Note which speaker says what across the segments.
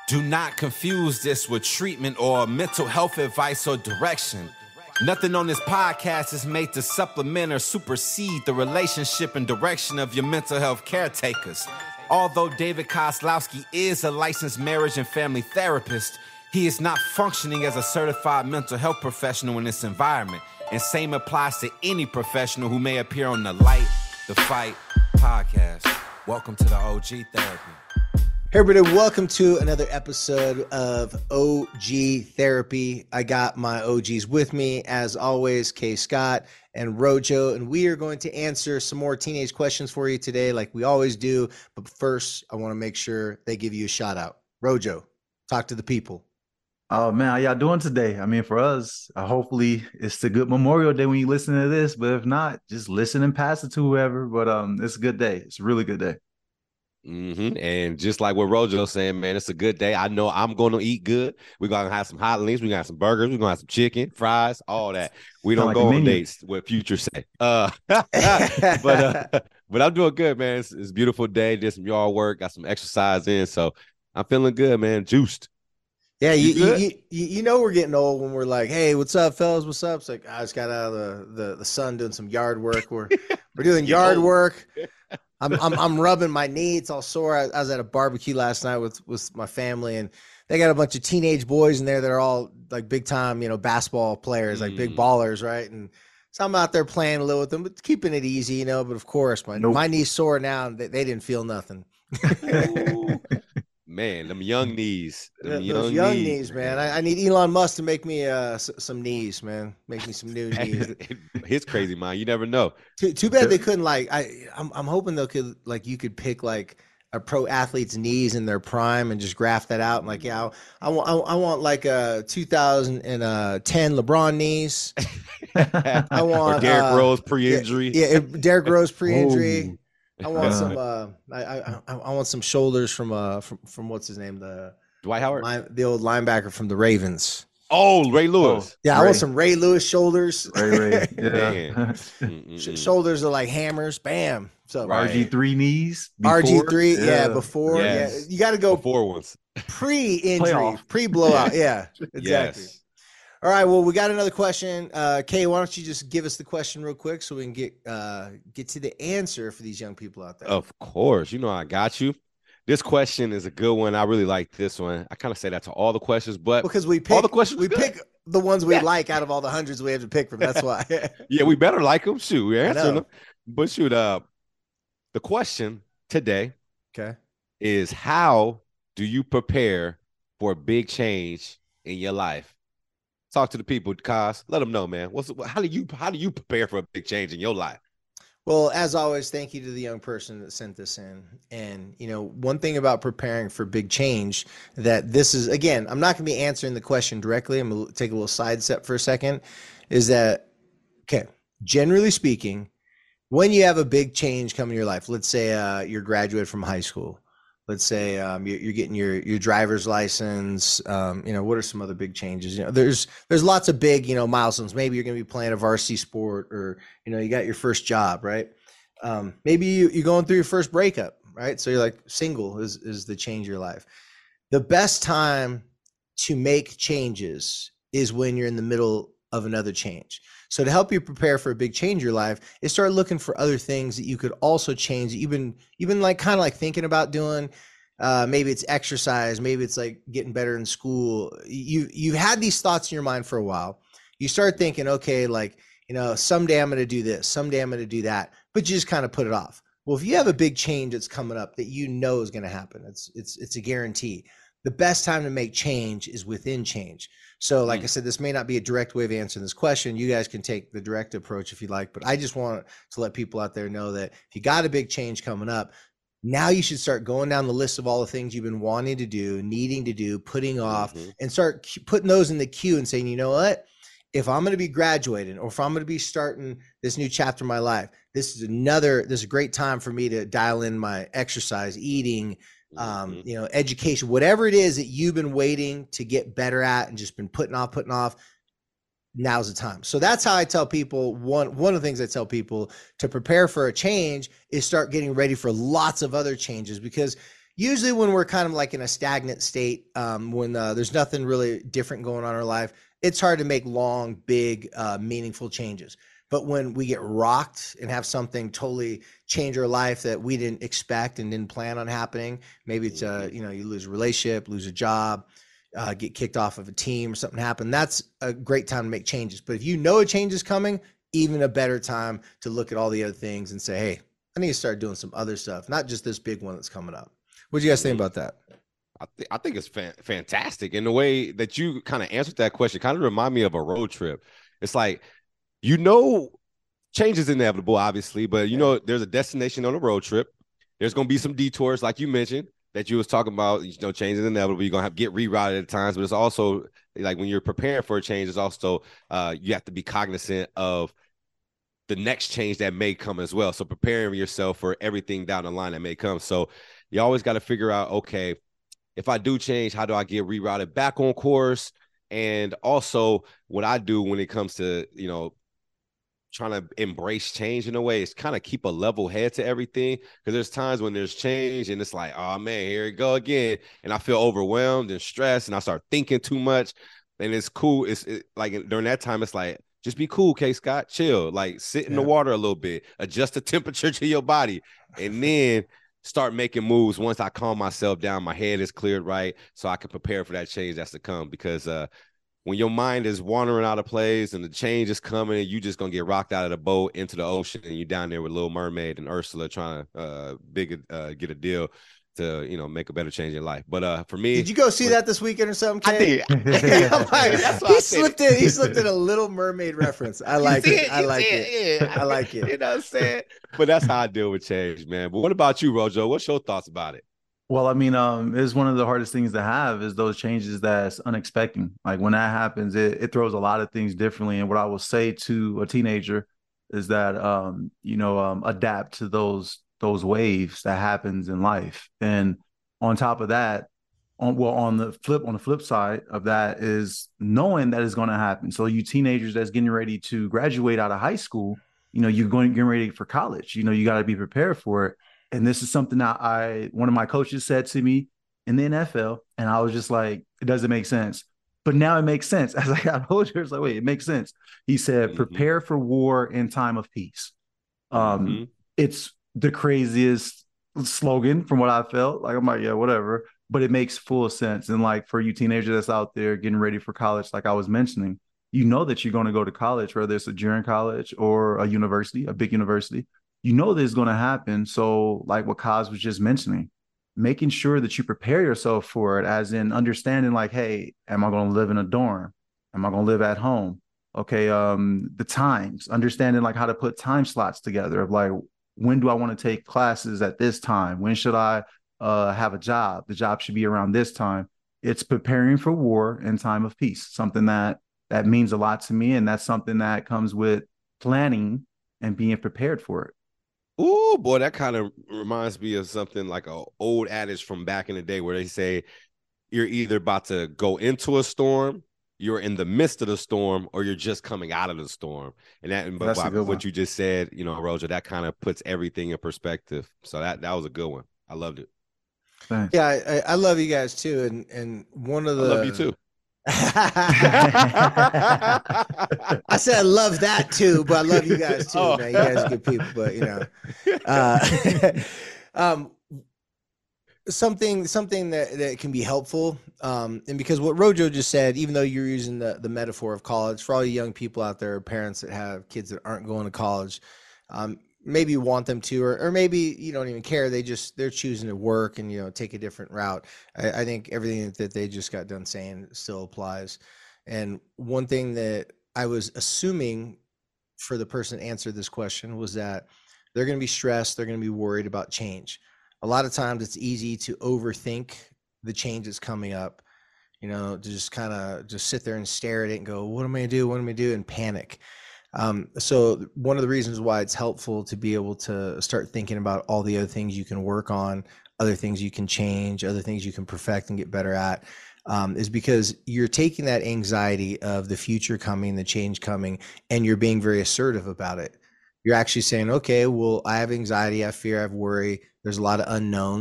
Speaker 1: Do not confuse this with treatment or mental health advice or direction. Nothing on this podcast is made to supplement or supersede the relationship and direction of your mental health caretakers. Although David Kozlowski is a licensed marriage and family therapist, he is not functioning as a certified mental health professional in this environment. And same applies to any professional who may appear on the Light the Fight podcast. Welcome to the OG Therapy.
Speaker 2: Hey everybody, welcome to another episode of OG Therapy. I got my OGs with me, as always, K. Scott and Rojo, and we are going to answer some more teenage questions for you today like we always do. But first, I want to make sure they give you a shout out. Rojo, talk to the people.
Speaker 3: Oh man, how y'all doing today? I mean, for us, hopefully it's a good Memorial Day when you listen to this, but if not, just listen and pass it to whoever. But it's a good day. It's a really good day.
Speaker 4: And just like what Rojo's saying, man, it's a good day. I know I'm going to eat good. We're going to have some hot links. We're going to have some burgers. We're going to have some chicken, fries, all that. We don't go on dates, what Future say. But I'm doing good, man. It's a beautiful day. Did some yard work, got some exercise in. So I'm feeling good, man. Juiced.
Speaker 2: Yeah, you know we're getting old when we're like, hey, what's up, fellas? What's up? It's like, I just got out of the sun doing some yard work. We're doing yard work. I'm rubbing my knee. It's all sore. I was at a barbecue last night with my family, and they got a bunch of teenage boys in there that are all like big time, basketball players, like big ballers, right? And so I'm out there playing a little with them, but keeping it easy, But of course, my knee's sore now, and they didn't feel nothing.
Speaker 4: Man, them young knees.
Speaker 2: Those young knees, man. I need Elon Musk to make me some knees, man. Make me some new knees.
Speaker 4: His crazy mind. You never know.
Speaker 2: Too bad they couldn't I'm hoping you could pick like a pro athlete's knees in their prime and just graft that out. And I want like a 2010 LeBron knees. I want
Speaker 4: or Derrick Rose pre-injury.
Speaker 2: Yeah, Derrick Rose pre-injury. I want some. I want some shoulders from what's his name, the
Speaker 4: Dwight Howard,
Speaker 2: the old linebacker from the Ravens.
Speaker 4: Oh, Ray Lewis.
Speaker 2: Yeah, I want some Ray Lewis shoulders.
Speaker 3: Ray. Yeah.
Speaker 2: Shoulders are like hammers. Bam. So
Speaker 3: RG3 knees.
Speaker 2: RG3. Yeah, before. Yes. Yeah, you got to go
Speaker 4: before ones.
Speaker 2: Pre-injury, pre-blowout. Yeah, exactly. Yes. All right, well, we got another question. Kay, why don't you just give us the question real quick so we can get to the answer for these young people out there?
Speaker 4: Of course. I got you. This question is a good one. I really like this one. I kind of say that to all the questions, but
Speaker 2: because we pick all the questions, we pick the ones we like out of all the hundreds we have to pick from. That's why.
Speaker 4: Yeah, we better like them. Shoot, we're answering them. But shoot, the question today is, how do you prepare for a big change in your life? Talk to the people, Kaz. Let them know, man. How do you prepare for a big change in your life?
Speaker 2: Well, as always, thank you to the young person that sent this in. And, one thing about preparing for big change, that this is, again, I'm not going to be answering the question directly. I'm going to take a little side step for a second, is that, generally speaking, when you have a big change come in your life, let's say you're graduated from high school. Let's say you're getting your driver's license. What are some other big changes? There's lots of big, milestones. Maybe you're going to be playing a varsity sport, or, you got your first job, right? Maybe you're going through your first breakup, right? So you're like, single is the change of your life. The best time to make changes is when you're in the middle of another change. So to help you prepare for a big change in your life is start looking for other things that you could also change that you've been like kind of like thinking about doing. Maybe it's exercise, maybe it's like getting better in school. You've had these thoughts in your mind for a while. You start thinking, okay, like, someday I'm going to do this, someday I'm going to do that, but you just kind of put it off. Well, if you have a big change that's coming up that is going to happen, it's a guarantee. The best time to make change is within change. So like I said, this may not be a direct way of answering this question. You guys can take the direct approach if you like, but I just want to let people out there know that if you got a big change coming up, now you should start going down the list of all the things you've been wanting to do, needing to do, putting off, and start putting those in the queue and saying, you know what? If I'm going to be graduating, or if I'm going to be starting this new chapter of my life, this is a great time for me to dial in my exercise, eating, education, whatever it is that you've been waiting to get better at and just been putting off, now's the time. So that's how I tell people, one of the things I tell people to prepare for a change is start getting ready for lots of other changes, because usually when we're kind of like in a stagnant state, when there's nothing really different going on in our life, it's hard to make long, big, meaningful changes. But when we get rocked and have something totally change our life that we didn't expect and didn't plan on happening, maybe it's you lose a relationship, lose a job, get kicked off of a team, or something happen. That's a great time to make changes. But if you know a change is coming, even a better time to look at all the other things and say, hey, I need to start doing some other stuff, not just this big one that's coming up. What do you guys think about that?
Speaker 4: I think it's fantastic. And the way that you kind of answered that question kind of remind me of a road trip. It's like, change is inevitable, obviously, but there's a destination on a road trip. There's going to be some detours, like you mentioned, that you was talking about. Change is inevitable. You're going to have to get rerouted at times, but it's also like when you're preparing for a change, it's also you have to be cognizant of the next change that may come as well. So preparing yourself for everything down the line that may come. So you always got to figure out, okay, if I do change, how do I get rerouted back on course? And also what I do when it comes to, trying to embrace change in a way is kind of keep a level head to everything. Because there's times when there's change and it's like, oh man, here we go again. And I feel overwhelmed and stressed and I start thinking too much. And it's cool. It's like during that time, it's like, just be cool, K. Scott, chill, like sit in the water a little bit, adjust the temperature to your body, and then start making moves. Once I calm myself down, my head is cleared right, so I can prepare for that change that's to come. Because when your mind is wandering out of place and the change is coming and you just going to get rocked out of the boat into the ocean and you're down there with Little Mermaid and Ursula trying to get a deal to, make a better change in life. But for me,
Speaker 2: did you go see that this weekend or something, Kay?
Speaker 4: I did.
Speaker 2: He slipped in a Little Mermaid reference. I like it. I like it. I like it.
Speaker 4: You know what I'm saying? But that's how I deal with change, man. But what about you, Rojo? What's your thoughts about it?
Speaker 3: Well, I mean, it's one of the hardest things to have is those changes that's unexpected. Like when that happens, it throws a lot of things differently. And what I will say to a teenager is that, adapt to those waves that happens in life. And on top of that, on the flip side of that is knowing that it's going to happen. So you teenagers that's getting ready to graduate out of high school, you're getting ready for college, you got to be prepared for it. And this is something that one of my coaches said to me in the NFL, and I was just like, it doesn't make sense. But now it makes sense. As I got older, it's like, wait, it makes sense. He said, prepare for war in time of peace. It's the craziest slogan from what I felt. Like, I'm like, yeah, whatever. But it makes full sense. And like for you teenagers that's out there getting ready for college, like I was mentioning, that you're going to go to college, whether it's a junior college or a university, a big university. This is going to happen. So like what Kaz was just mentioning, making sure that you prepare yourself for it, as in understanding like, hey, am I going to live in a dorm? Am I going to live at home? Okay. The times, understanding like how to put time slots together of like, when do I want to take classes at this time? When should I have a job? The job should be around this time. It's preparing for war in time of peace, something that means a lot to me. And that's something that comes with planning and being prepared for it.
Speaker 4: Oh boy, that kind of reminds me of something like an old adage from back in the day where they say you're either about to go into a storm, you're in the midst of the storm, or you're just coming out of the storm. And what you just said, Roger, that kind of puts everything in perspective. So that was a good one. I loved it.
Speaker 3: Thanks.
Speaker 2: Yeah, I love you guys too. And one of the
Speaker 4: I love you too.
Speaker 2: I said I love that too, but I love you guys too, man. You guys are good people, but something that can be helpful. And because what Rojo just said, even though you're using the metaphor of college, for all you young people out there, parents that have kids that aren't going to college, maybe you want them to, or maybe you don't even care. They're choosing to work and, take a different route. I think everything that they just got done saying still applies. And one thing that I was assuming for the person that answered this question was that they're going to be stressed. They're going to be worried about change. A lot of times it's easy to overthink the change that's coming up, to just kind of just sit there and stare at it and go, what am I going to do? What am I going to do? And panic. So one of the reasons why it's helpful to be able to start thinking about all the other things you can work on, other things you can change, other things you can perfect and get better at, is because you're taking that anxiety of the future coming, the change coming, and you're being very assertive about it. You're actually saying, okay, well, I have anxiety, I have fear, I have worry. There's a lot of unknowns.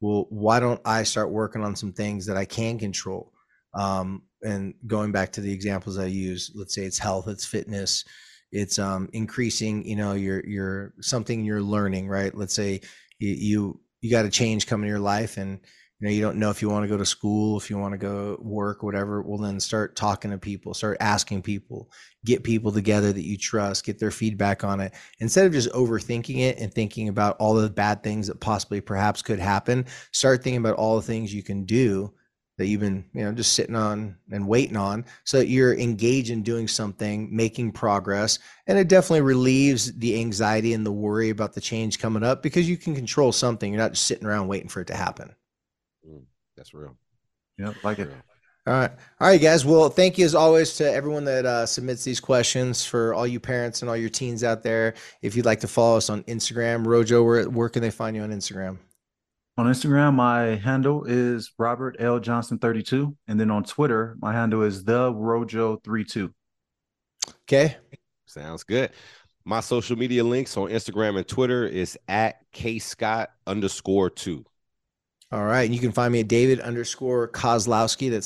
Speaker 2: well, why don't I start working on some things that I can control? And going back to the examples I use, let's say it's health, it's fitness, it's increasing, your something you're learning, right? Let's say you got a change coming in your life, and you don't know if you want to go to school, if you want to go work, whatever. Well, then start talking to people, start asking people, get people together that you trust, get their feedback on it. Instead of just overthinking it and thinking about all the bad things that possibly perhaps could happen, start thinking about all the things you can do that you've been, just sitting on and waiting on, so that you're engaged in doing something, making progress. And it definitely relieves the anxiety and the worry about the change coming up, because you can control something. You're not just sitting around waiting for it to happen.
Speaker 4: That's real.
Speaker 3: Yeah, like it.
Speaker 2: All right, guys. Well, thank you as always to everyone that submits these questions. For all you parents and all your teens out there, if you'd like to follow us on Instagram, Rojo, where can they find you on Instagram?
Speaker 3: On Instagram, my handle is Robert L. Johnson 32, and then on Twitter, my handle is the Rojo32.
Speaker 2: Okay.
Speaker 4: Sounds good. My social media links on Instagram and Twitter is at kscott_2.
Speaker 2: All right. And you can find me at David_Kozlowski. That's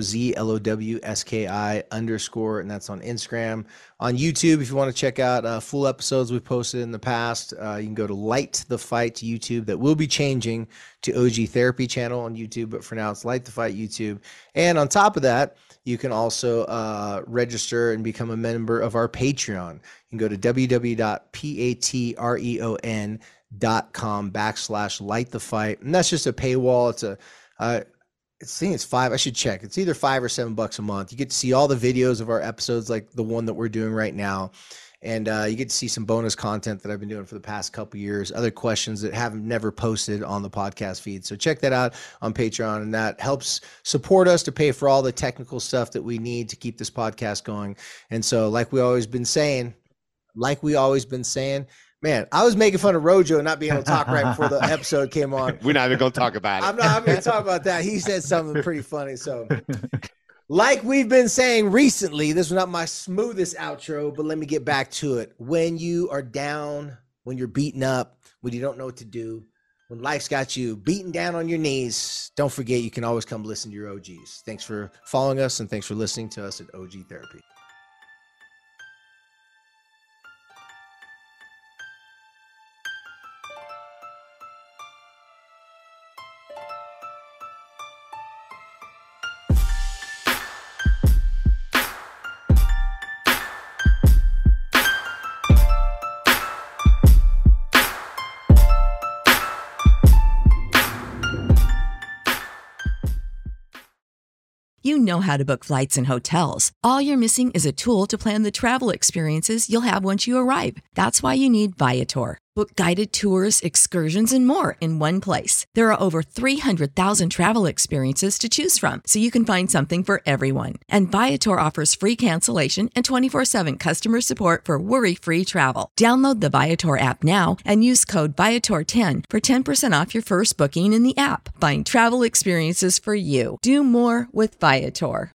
Speaker 2: KOZLOWSKI_, and that's on Instagram. On YouTube, if you want to check out full episodes we've posted in the past, you can go to Light the Fight YouTube. That will be changing to OG Therapy channel on YouTube, but for now it's Light the Fight YouTube. And on top of that, you can also register and become a member of our Patreon. You can go to www.patreon.com/Light the Fight, and that's just a paywall. It's I think it's $5. I should check. It's either $5 or $7 a month. You get to see all the videos of our episodes, like the one that we're doing right now, and you get to see some bonus content that I've been doing for the past couple years, other questions that haven't never posted on the podcast feed. So check that out on Patreon, and that helps support us to pay for all the technical stuff that we need to keep this podcast going. And so, like we always been saying, man, I was making fun of Rojo not being able to talk right before the episode came on.
Speaker 4: We're not even going to talk about it.
Speaker 2: I'm going to talk about that. He said something pretty funny. So, like we've been saying recently, this was not my smoothest outro, but let me get back to it. When you are down, when you're beaten up, when you don't know what to do, when life's got you beaten down on your knees, don't forget you can always come listen to your OGs. Thanks for following us, and thanks for listening to us at OG Therapy.
Speaker 5: You know how to book flights and hotels. All you're missing is a tool to plan the travel experiences you'll have once you arrive. That's why you need Viator. Book guided tours, excursions, and more in one place. There are over 300,000 travel experiences to choose from, so you can find something for everyone. And Viator offers free cancellation and 24/7 customer support for worry-free travel. Download the Viator app now and use code Viator10 for 10% off your first booking in the app. Find travel experiences for you. Do more with Viator.